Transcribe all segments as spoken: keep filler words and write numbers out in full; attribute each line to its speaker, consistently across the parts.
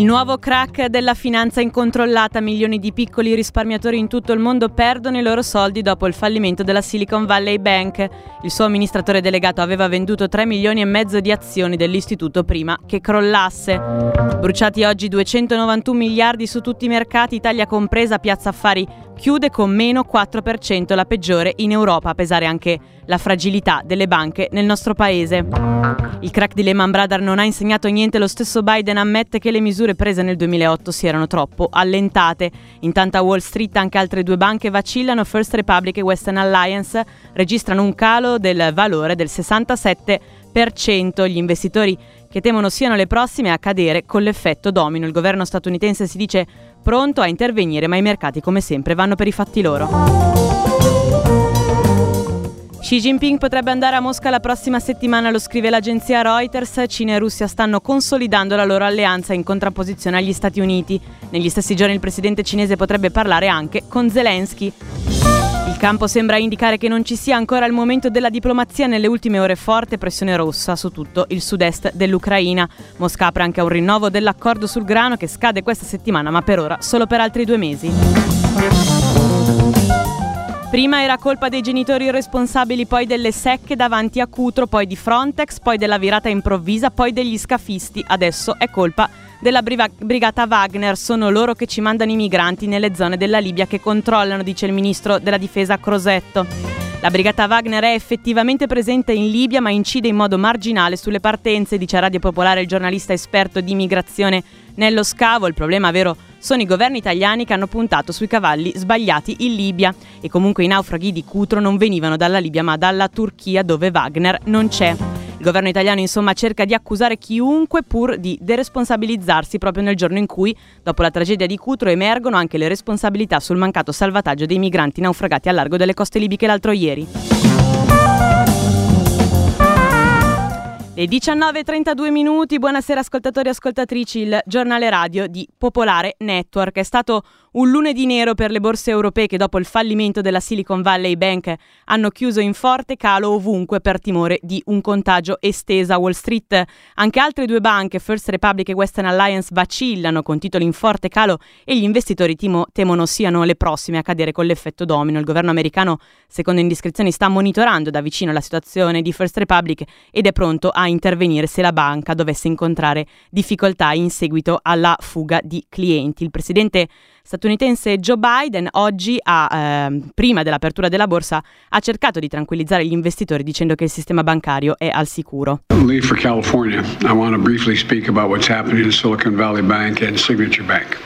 Speaker 1: nuovo crack della finanza incontrollata. Milioni di piccoli risparmiatori in tutto il mondo perdono i loro soldi dopo il fallimento della Silicon Valley Bank. Il suo amministratore delegato aveva venduto tre milioni e mezzo di azioni dell'istituto prima che crollasse. Bruciati oggi duecentonovantuno miliardi su tutti i mercati, Italia compresa. Piazza Affari chiude con meno quattro per cento, la peggiore in Europa, a pesare anche la fragilità delle banche nel nostro paese. Il crack di Lehman Brothers non ha insegnato niente. Lo stesso Biden ammette che le misure prese nel duemilaotto si erano troppo allentate. Intanto a Wall Street anche altre due banche vacillano. First Republic e Western Alliance registrano un calo del valore del sessantasette per cento. Gli investitori che temono siano le prossime a cadere con l'effetto domino. Il governo statunitense si dice pronto a intervenire, ma i mercati come sempre vanno per i fatti loro. Xi Jinping potrebbe andare a Mosca la prossima settimana, lo scrive l'agenzia Reuters. Cina e Russia stanno consolidando la loro alleanza in contrapposizione agli Stati Uniti. Negli stessi giorni il presidente cinese potrebbe parlare anche con Zelensky. Il campo sembra indicare che non ci sia ancora il momento della diplomazia. Nelle ultime ore forte pressione rossa su tutto il sud-est dell'Ucraina. Mosca apre anche a un rinnovo dell'accordo sul grano che scade questa settimana, ma per ora solo per altri due mesi. Prima era colpa dei genitori irresponsabili, poi delle secche davanti a Cutro, poi di Frontex, poi della virata improvvisa, poi degli scafisti. Adesso è colpa della briva- brigata Wagner. Sono loro che ci mandano i migranti nelle zone della Libia che controllano, dice il ministro della difesa Crosetto. La brigata Wagner è effettivamente presente in Libia, ma incide in modo marginale sulle partenze, dice a Radio Popolare il giornalista esperto di migrazione Nello Scavo. Il problema vero sono i governi italiani che hanno puntato sui cavalli sbagliati in Libia. E comunque i naufraghi di Cutro non venivano dalla Libia ma dalla Turchia, dove Wagner non c'è. Il governo italiano insomma cerca di accusare chiunque pur di deresponsabilizzarsi proprio nel giorno in cui, dopo la tragedia di Cutro, emergono anche le responsabilità sul mancato salvataggio dei migranti naufragati al largo delle coste libiche l'altro ieri. Le diciannove e trentadue minuti, buonasera ascoltatori e ascoltatrici, il giornale radio di Popolare Network. È stato un lunedì nero per le borse europee che dopo il fallimento della Silicon Valley Bank hanno chiuso in forte calo ovunque per timore di un contagio esteso. A Wall Street anche altre due banche, First Republic e Western Alliance, vacillano con titoli in forte calo e gli investitori timo, temono siano le prossime a cadere con l'effetto domino. Il governo americano, secondo indiscrezioni, sta monitorando da vicino la situazione di First Republic ed è pronto a intervenire se la banca dovesse incontrare difficoltà in seguito alla fuga di clienti. Il presidente statunitense Joe Biden oggi, ha, eh, prima dell'apertura della borsa, ha cercato di tranquillizzare gli investitori dicendo che il sistema bancario è al sicuro.
Speaker 2: Leave for California. I want to briefly speak about what's happening in Silicon Valley Bank and Signature Bank.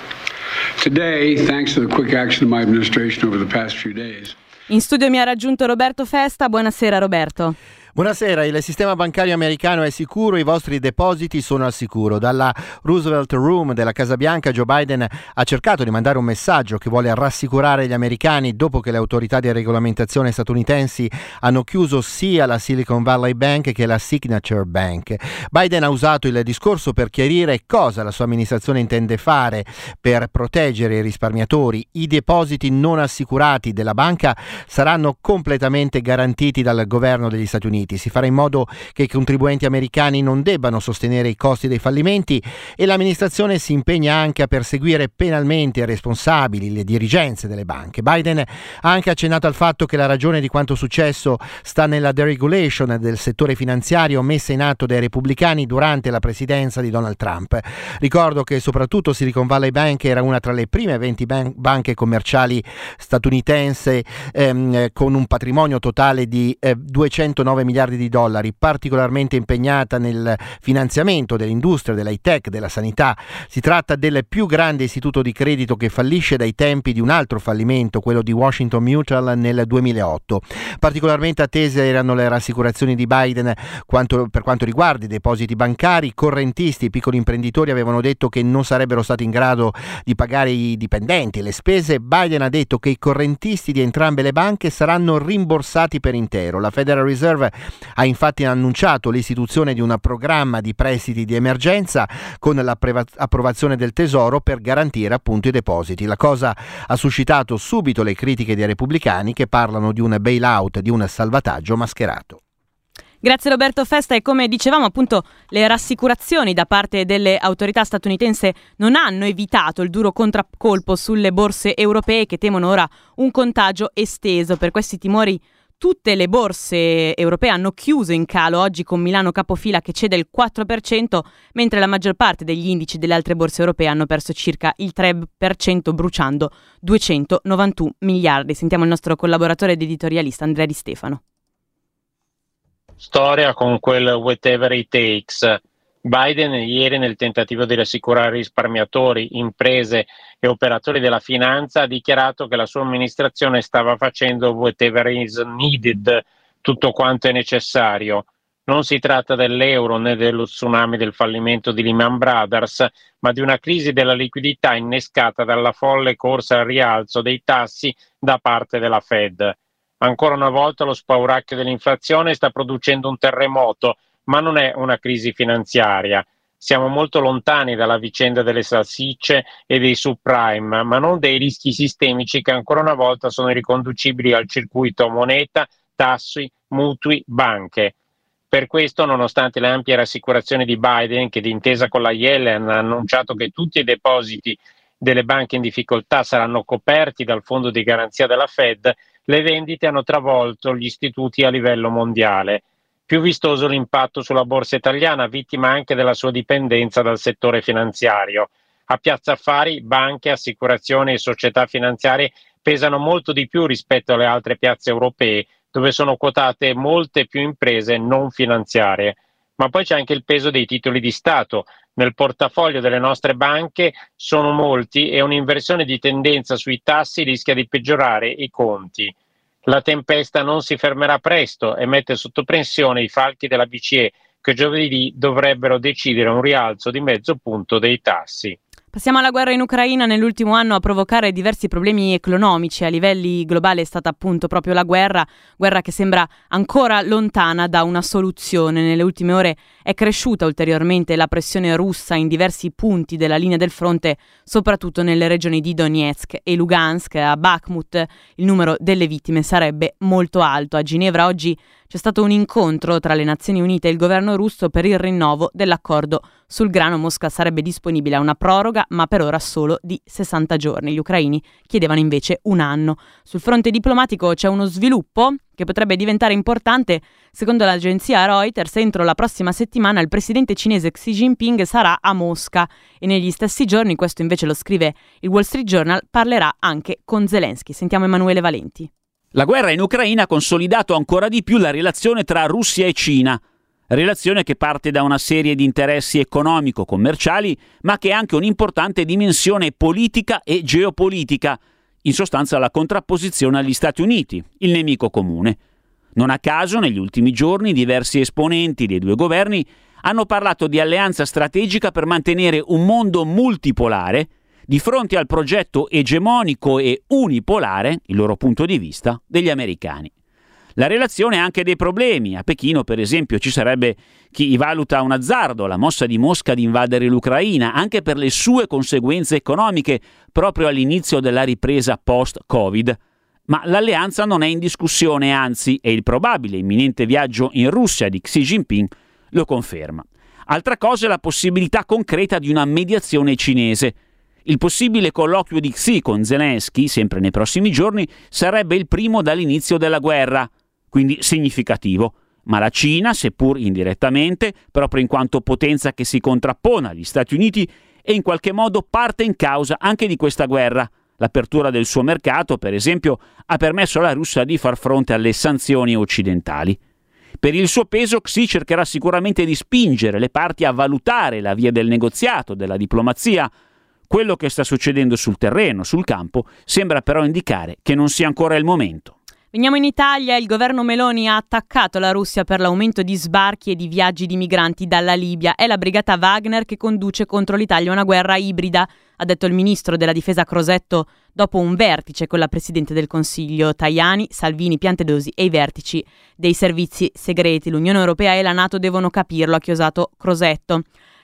Speaker 2: Today, thanks to the quick action of my administration over the past few days.
Speaker 1: In studio mi ha raggiunto Roberto Festa. Buonasera Roberto.
Speaker 3: Buonasera, il sistema bancario americano è sicuro, i vostri depositi sono al sicuro. Dalla Roosevelt Room della Casa Bianca Joe Biden ha cercato di mandare un messaggio che vuole rassicurare gli americani dopo che le autorità di regolamentazione statunitensi hanno chiuso sia la Silicon Valley Bank che la Signature Bank. Biden ha usato il discorso per chiarire cosa la sua amministrazione intende fare per proteggere i risparmiatori. I depositi non assicurati della banca saranno completamente garantiti dal governo degli Stati Uniti. Si farà in modo che i contribuenti americani non debbano sostenere i costi dei fallimenti e l'amministrazione si impegna anche a perseguire penalmente i responsabili, le dirigenze delle banche. Biden ha anche accennato al fatto che la ragione di quanto successo sta nella deregulation del settore finanziario messa in atto dai repubblicani durante la presidenza di Donald Trump. Ricordo che soprattutto Silicon Valley Bank era una tra le prime venti ban- banche commerciali statunitense ehm, con un patrimonio totale di eh, duecentonove miliardi di dollari, particolarmente impegnata nel finanziamento dell'industria, dell'high tech, della sanità. Si tratta del più grande istituto di credito che fallisce dai tempi di un altro fallimento, quello di Washington Mutual nel duemilaotto. Particolarmente attese erano le rassicurazioni di Biden quanto, per quanto riguarda i depositi bancari. I correntisti e i piccoli imprenditori avevano detto che non sarebbero stati in grado di pagare i dipendenti e le spese. Biden ha detto che i correntisti di entrambe le banche saranno rimborsati per intero. La Federal Reserve ha infatti annunciato l'istituzione di un programma di prestiti di emergenza con l'approvazione del Tesoro per garantire appunto i depositi. La cosa ha suscitato subito le critiche dei repubblicani che parlano di un bailout, di un salvataggio mascherato.
Speaker 1: Grazie Roberto Festa, e come dicevamo appunto le rassicurazioni da parte delle autorità statunitensi non hanno evitato il duro contraccolpo sulle borse europee che temono ora un contagio esteso. Per questi timori tutte le borse europee hanno chiuso in calo oggi, con Milano capofila che cede il quattro per cento, mentre la maggior parte degli indici delle altre borse europee hanno perso circa il tre per cento, bruciando duecentonovantuno miliardi. Sentiamo il nostro collaboratore ed editorialista Andrea Di Stefano.
Speaker 4: Storia con quel whatever it takes. Biden ieri, nel tentativo di rassicurare risparmiatori, imprese e operatori della finanza, ha dichiarato che la sua amministrazione stava facendo whatever is needed, tutto quanto è necessario. Non si tratta dell'euro né dello tsunami del fallimento di Lehman Brothers, ma di una crisi della liquidità innescata dalla folle corsa al rialzo dei tassi da parte della Fed. Ancora una volta lo spauracchio dell'inflazione sta producendo un terremoto, ma non è una crisi finanziaria. Siamo molto lontani dalla vicenda delle salsicce e dei subprime, ma non dei rischi sistemici che ancora una volta sono riconducibili al circuito moneta, tassi, mutui, banche. Per questo, nonostante le ampie rassicurazioni di Biden, che d'intesa con la Yellen ha annunciato che tutti i depositi delle banche in difficoltà saranno coperti dal fondo di garanzia della Fed, le vendite hanno travolto gli istituti a livello mondiale. Più vistoso l'impatto sulla borsa italiana, vittima anche della sua dipendenza dal settore finanziario. A Piazza Affari, banche, assicurazioni e società finanziarie pesano molto di più rispetto alle altre piazze europee, dove sono quotate molte più imprese non finanziarie. Ma poi c'è anche il peso dei titoli di Stato. Nel portafoglio delle nostre banche sono molti e un'inversione di tendenza sui tassi rischia di peggiorare i conti. La tempesta non si fermerà presto e mette sotto pressione i falchi della B C E, che giovedì dovrebbero decidere un rialzo di mezzo punto dei tassi.
Speaker 1: Passiamo alla guerra in Ucraina. Nell'ultimo anno a provocare diversi problemi economici a livelli globali è stata appunto proprio la guerra, guerra che sembra ancora lontana da una soluzione. Nelle ultime ore è cresciuta ulteriormente la pressione russa in diversi punti della linea del fronte, soprattutto nelle regioni di Donetsk e Lugansk. A Bakhmut il numero delle vittime sarebbe molto alto. A Ginevra oggi c'è stato un incontro tra le Nazioni Unite e il governo russo per il rinnovo dell'accordo sul grano. Mosca sarebbe disponibile a una proroga, ma per ora solo di sessanta giorni. Gli ucraini chiedevano invece un anno. Sul fronte diplomatico c'è uno sviluppo che potrebbe diventare importante. Secondo l'agenzia Reuters, entro la prossima settimana il presidente cinese Xi Jinping sarà a Mosca e negli stessi giorni, questo invece lo scrive il Wall Street Journal, parlerà anche con Zelensky. Sentiamo Emanuele Valenti.
Speaker 5: La guerra in Ucraina ha consolidato ancora di più la relazione tra Russia e Cina, relazione che parte da una serie di interessi economico-commerciali, ma che ha anche un'importante dimensione politica e geopolitica, in sostanza la contrapposizione agli Stati Uniti, il nemico comune. Non a caso, negli ultimi giorni, diversi esponenti dei due governi hanno parlato di alleanza strategica per mantenere un mondo multipolare di fronte al progetto egemonico e unipolare, il loro punto di vista, degli americani. La relazione ha anche dei problemi. A Pechino, per esempio, ci sarebbe chi valuta un azzardo la mossa di Mosca di invadere l'Ucraina, anche per le sue conseguenze economiche, proprio all'inizio della ripresa post-Covid. Ma l'alleanza non è in discussione, anzi, e il probabile imminente viaggio in Russia di Xi Jinping lo conferma. Altra cosa è la possibilità concreta di una mediazione cinese. Il possibile colloquio di Xi con Zelensky, sempre nei prossimi giorni, sarebbe il primo dall'inizio della guerra, quindi significativo. Ma la Cina, seppur indirettamente, proprio in quanto potenza che si contrappone agli Stati Uniti, è in qualche modo parte in causa anche di questa guerra. L'apertura del suo mercato, per esempio, ha permesso alla Russia di far fronte alle sanzioni occidentali. Per il suo peso, Xi cercherà sicuramente di spingere le parti a valutare la via del negoziato, della diplomazia. Quello che sta succedendo sul terreno, sul campo, sembra però indicare che non sia ancora il momento.
Speaker 1: Veniamo in Italia. Il governo Meloni ha attaccato la Russia per l'aumento di sbarchi e di viaggi di migranti dalla Libia. È la brigata Wagner che conduce contro l'Italia una guerra ibrida, ha detto il ministro della difesa Crosetto dopo un vertice con la Presidente del Consiglio Tajani, Salvini, Piantedosi e i vertici dei servizi segreti. L'Unione Europea e la NATO devono capirlo, ha chiosato Crosetto.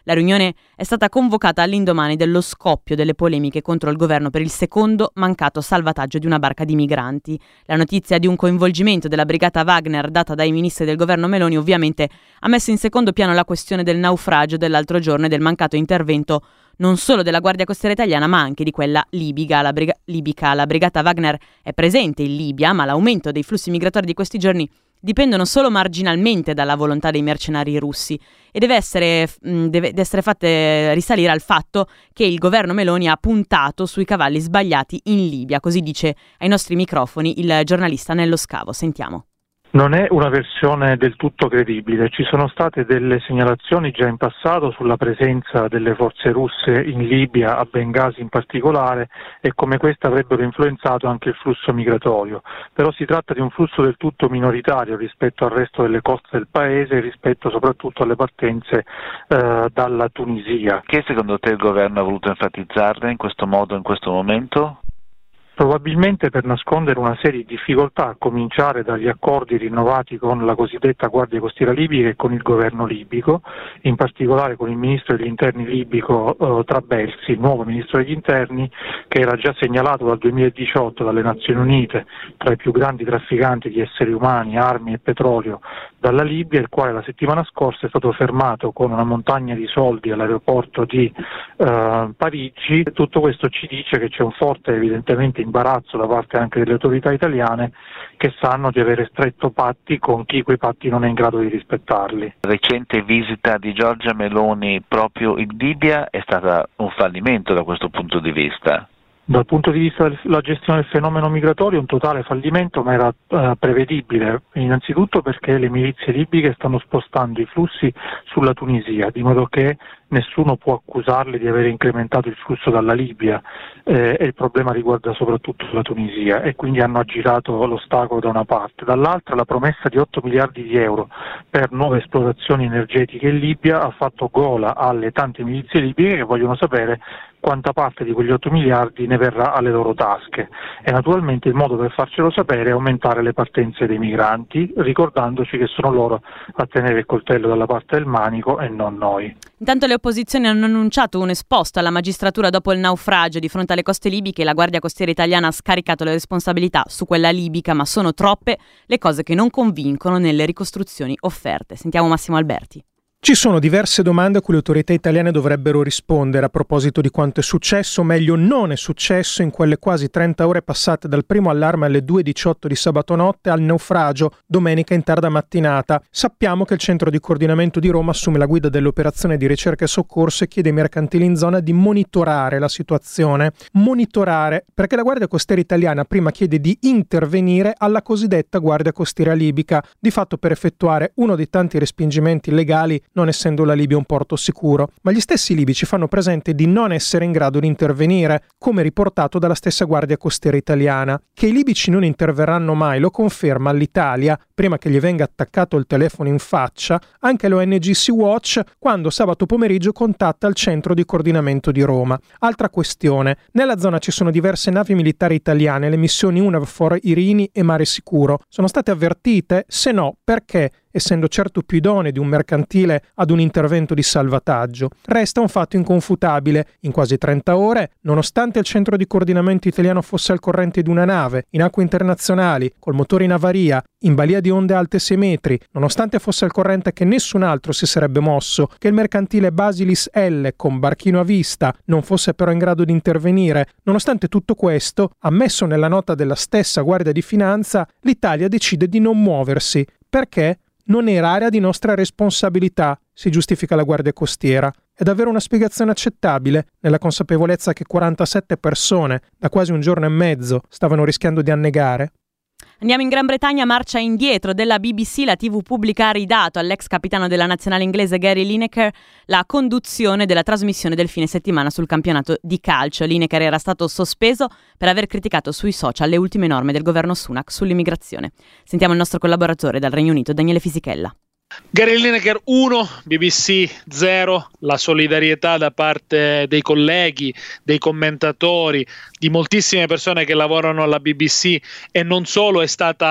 Speaker 1: La riunione è stata convocata all'indomani dello scoppio delle polemiche contro il governo per il secondo mancato salvataggio di una barca di migranti. La notizia di un coinvolgimento della brigata Wagner data dai ministri del governo Meloni ovviamente ha messo in secondo piano la questione del naufragio dell'altro giorno e del mancato intervento non solo della Guardia Costiera italiana ma anche di quella libica. La, briga- libica. La brigata Wagner è presente in Libia, ma l'aumento dei flussi migratori di questi giorni dipendono solo marginalmente dalla volontà dei mercenari russi e deve essere, mh, deve essere fatte risalire al fatto che il governo Meloni ha puntato sui cavalli sbagliati in Libia, così dice ai nostri microfoni il giornalista Nello Scavo. Sentiamo.
Speaker 6: Non è una versione del tutto credibile, ci sono state delle segnalazioni già in passato sulla presenza delle forze russe in Libia, a Bengasi in particolare, e come queste avrebbero influenzato anche il flusso migratorio, però si tratta di un flusso del tutto minoritario rispetto al resto delle coste del paese e rispetto soprattutto alle partenze eh, dalla Tunisia.
Speaker 7: Che secondo te il governo ha voluto enfatizzarle in questo modo, in questo momento?
Speaker 6: Probabilmente per nascondere una serie di difficoltà, a cominciare dagli accordi rinnovati con la cosiddetta Guardia Costiera libica e con il governo libico, in particolare con il ministro degli interni libico eh, Trabelsi, il nuovo ministro degli interni, che era già segnalato dal duemiladiciotto dalle Nazioni Unite tra i più grandi trafficanti di esseri umani, armi e petrolio dalla Libia, il quale la settimana scorsa è stato fermato con una montagna di soldi all'aeroporto di eh, Parigi. Tutto questo ci dice che c'è un forte, evidentemente, imbarazzo da parte anche delle autorità italiane, che sanno di avere stretto patti con chi quei patti non è in grado di rispettarli.
Speaker 7: La recente visita di Giorgia Meloni proprio in Libia è stata un fallimento da questo punto di vista.
Speaker 6: Dal punto di vista della gestione del fenomeno migratorio, un totale fallimento, ma era eh, prevedibile, innanzitutto perché le milizie libiche stanno spostando i flussi sulla Tunisia, di modo che nessuno può accusarli di aver incrementato il flusso dalla Libia eh, e il problema riguarda soprattutto la Tunisia, e quindi hanno aggirato l'ostacolo da una parte. Dall'altra la promessa di otto miliardi di euro per nuove esplorazioni energetiche in Libia ha fatto gola alle tante milizie libiche che vogliono sapere quanta parte di quegli otto miliardi ne verrà alle loro tasche, e naturalmente il modo per farcelo sapere è aumentare le partenze dei migranti, ricordandoci che sono loro a tenere il coltello dalla parte del manico e non noi.
Speaker 1: Intanto le opposizioni hanno annunciato un esposto alla magistratura dopo il naufragio di fronte alle coste libiche. La Guardia Costiera italiana ha scaricato le responsabilità su quella libica, ma sono troppe le cose che non convincono nelle ricostruzioni offerte. Sentiamo Massimo Alberti.
Speaker 8: Ci sono diverse domande a cui le autorità italiane dovrebbero rispondere a proposito di quanto è successo, o meglio non è successo, in quelle quasi trenta ore passate dal primo allarme alle due e diciotto di sabato notte al naufragio domenica in tarda mattinata. Sappiamo che il centro di coordinamento di Roma assume la guida dell'operazione di ricerca e soccorso e chiede ai mercantili in zona di monitorare la situazione. Monitorare perché la Guardia Costiera italiana prima chiede di intervenire alla cosiddetta Guardia Costiera libica, di fatto per effettuare uno dei tanti respingimenti illegali, non essendo la Libia un porto sicuro, ma gli stessi libici fanno presente di non essere in grado di intervenire, come riportato dalla stessa Guardia Costiera italiana. Che i libici non interverranno mai lo conferma all'Italia, prima che gli venga attaccato il telefono in faccia, anche l'O N G Sea Watch, quando sabato pomeriggio contatta il centro di coordinamento di Roma. Altra questione, nella zona ci sono diverse navi militari italiane, le missioni UNAVFOR Irini e Mare Sicuro. Sono state avvertite? Se no, perché? Essendo certo più idonee di un mercantile ad un intervento di salvataggio. Resta un fatto inconfutabile. In quasi trenta ore, nonostante il centro di coordinamento italiano fosse al corrente di una nave, in acque internazionali, col motore in avaria, in balia di onde alte sei metri, nonostante fosse al corrente che nessun altro si sarebbe mosso, che il mercantile Basilis L, con barchino a vista, non fosse però in grado di intervenire, nonostante tutto questo, ammesso nella nota della stessa Guardia di Finanza, l'Italia decide di non muoversi. Perché? Non era area di nostra responsabilità, si giustifica la Guardia Costiera. È davvero una spiegazione accettabile, nella consapevolezza che quarantasette persone, da quasi un giorno e mezzo, stavano rischiando di annegare?
Speaker 1: Andiamo in Gran Bretagna, marcia indietro della B B C. La tivù pubblica ha ridato all'ex capitano della nazionale inglese Gary Lineker la conduzione della trasmissione del fine settimana sul campionato di calcio. Lineker era stato sospeso per aver criticato sui social le ultime norme del governo Sunak sull'immigrazione. Sentiamo il nostro collaboratore dal Regno Unito, Daniele Fisichella.
Speaker 9: Gary Lineker uno, B B C zero, la solidarietà da parte dei colleghi, dei commentatori, di moltissime persone che lavorano alla B B C e non solo è stata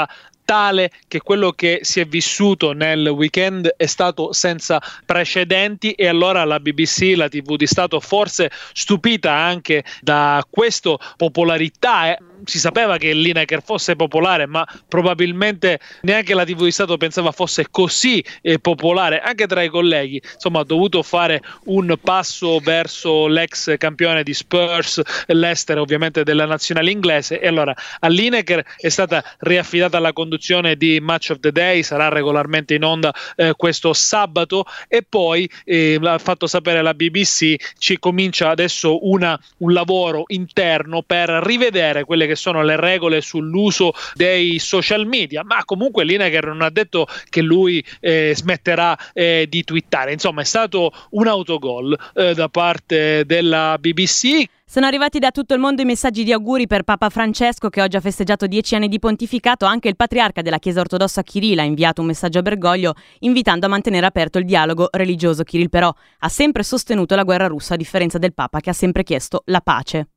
Speaker 9: tale che quello che si è vissuto nel weekend è stato senza precedenti, e allora la B B C, la tivù di Stato, forse stupita anche da questa popolarità, eh, si sapeva che Lineker fosse popolare, ma probabilmente neanche la tivù di Stato pensava fosse così eh, popolare anche tra i colleghi. Insomma, ha dovuto fare un passo verso l'ex campione di Spurs, l'Ester ovviamente della nazionale inglese, e allora a Lineker è stata riaffidata la conduzione di Match of the Day, sarà regolarmente in onda eh, questo sabato, e poi eh, l'ha fatto sapere la B B C, ci comincia adesso una, un lavoro interno per rivedere quelle che sono le regole sull'uso dei social media, ma comunque Lineker non ha detto che lui eh, smetterà eh, di twittare. Insomma, è stato un autogol eh, da parte della B B C.
Speaker 1: Sono arrivati da tutto il mondo i messaggi di auguri per Papa Francesco, che oggi ha festeggiato dieci anni di pontificato. Anche il patriarca della Chiesa ortodossa Kirill ha inviato un messaggio a Bergoglio invitando a mantenere aperto il dialogo religioso. Kirill però ha sempre sostenuto la guerra russa, a differenza del Papa che ha sempre chiesto la pace.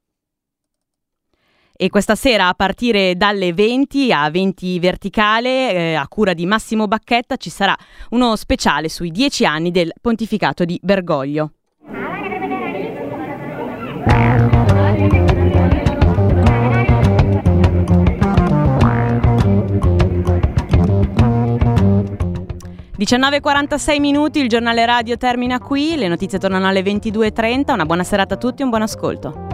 Speaker 1: E questa sera, a partire dalle venti a venti verticale, eh, a cura di Massimo Bacchetta, ci sarà uno speciale sui dieci anni del pontificato di Bergoglio. diciannove e quarantasei minuti, il giornale radio termina qui, le notizie tornano alle ventidue e trenta. Una buona serata a tutti e un buon ascolto.